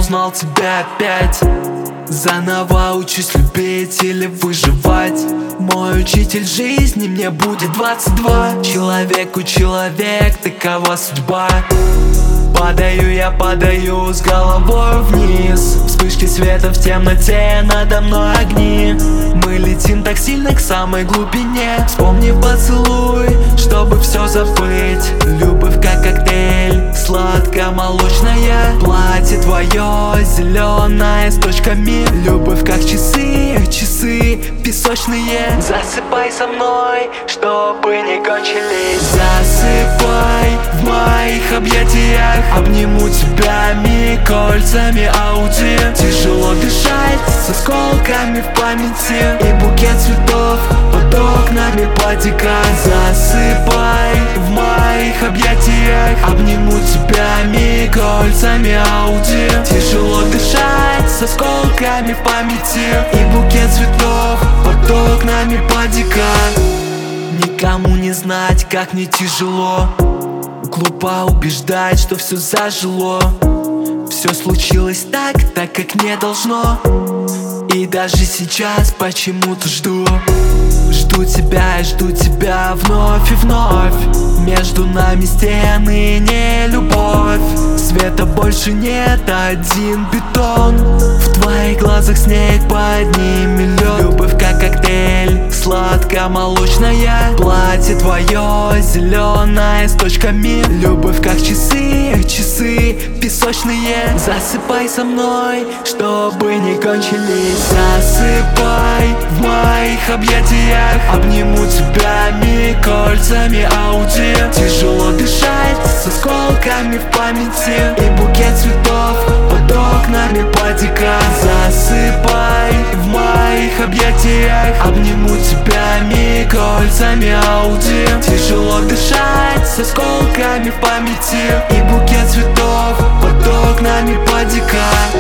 узнал тебя опять. Заново учусь любить или выживать. Мой учитель жизни, мне будет 22. Человеку человек, такова судьба. Падаю с головой вниз. Вспышки света в темноте, надо мной огни. Мы летим так сильно к самой глубине. Вспомни поцелуй, чтобы все забыть. Любовь как коктейль, сладко-молочная. Платье твое зеленое с точками. Любовь как часы, часы песочные. Засыпай со мной, чтобы не кончились. Засыпай в моих объятиях. Обниму тебя кольцами Ауди. Тяжело дышать с осколками в памяти. И букет цветов под окнами падика. Засыпай в моих объятиях. Обниму тебя кольцами Ауди. Тяжело дышать с осколками в памяти. И букет цветов под окнами падика. Никому не знать, как мне тяжело. Глупо убеждать, что все зажило. Все случилось так, как не должно. И даже сейчас почему-то жду. Жду тебя вновь и вновь. Между нами стены, не любовь. Света больше нет, один бетон. В твоих глазах снег, под ними лед. Любовь как коктейль, сладко-молочная. Платье твое зеленое с точками. Любовь как часы, часы песочные. Засыпай со мной, чтобы не кончились. Засыпай в моих объятиях. Обниму тебя кольцами Ауди. Тяжело дышать с осколками в памяти. И букет цветов под окнами падика. Засыпай в моих объятиях. Обниму тебя кольцами Ауди. Тяжело дышать с осколками в памяти. И букет цветов под окнами падика.